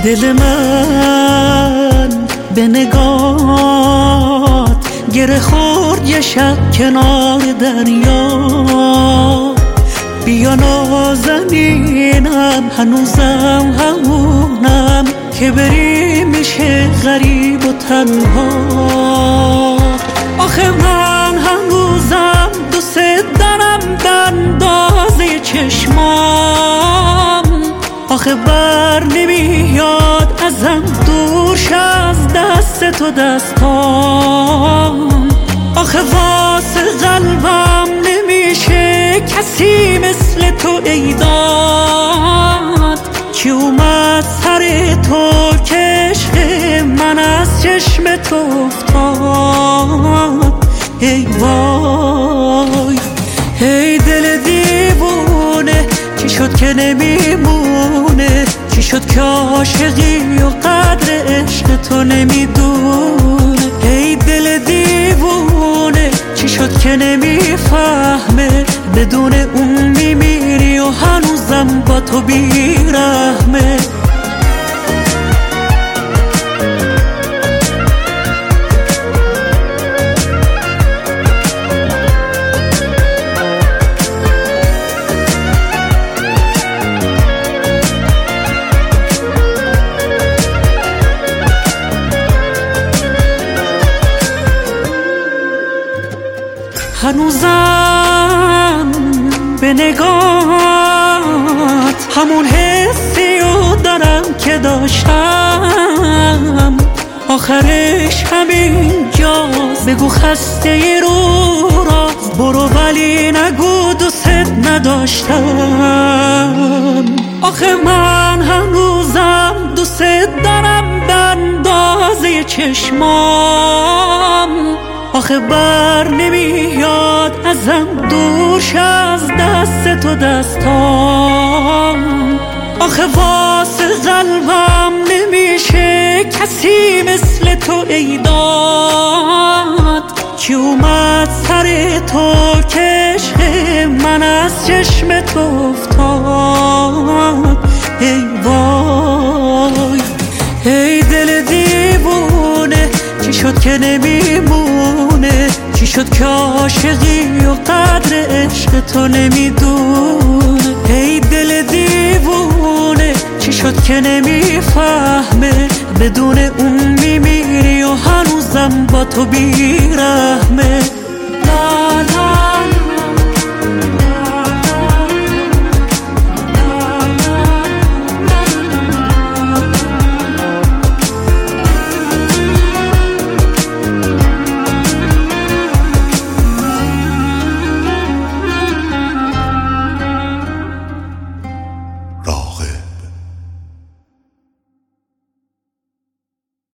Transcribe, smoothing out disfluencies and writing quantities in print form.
دل من به نگات گره خورد یه شب کنار دریا. بیا نازنینم هنوزم همونم که بری میشه غریب و تنها. آخه من هنوزم دوست دارم بندازه چشمام. آخه بر نمیاد ازم دورش از دست تو دستام. آخه واسه قلبم نمیشه کسی مثل تو ایداد که اومد سر تو که عشق من از چشم تو افتاد. ای وای ای دل دیوونه چی شد که نمیمونه؟ چی شد که عاشقی و قدر عشق تو نمیدونه؟ ای دل دیوونه چی شد که نمیفهمه؟ بدون اون میمیری و هنوزم با تو بیرحمه. هنوزم به نگات همون حسی رو دارم که داشتم. آخرش همین جاست. بگو خسته رو راست برو ولی نگو دوست نداشتم. آخه من هنوزم دوست دارم بندازه چشمام. آخه بر نمیاد ازم دورش از دست تو دستام. آخه واسه قلبم نمیشه کسی مثل تو ایداد که اومد سر تو که عشق من از چشم تو افتاد. ای وای ای دل دیوونه چی شد که نمیمونه؟ چی شد که عاشقی و قدر عشق تو نمیدونه؟ ای دل دیوونه چی شد که نمیفهمه؟ بدون اون میمیری و هنوزم با تو بیرحمه.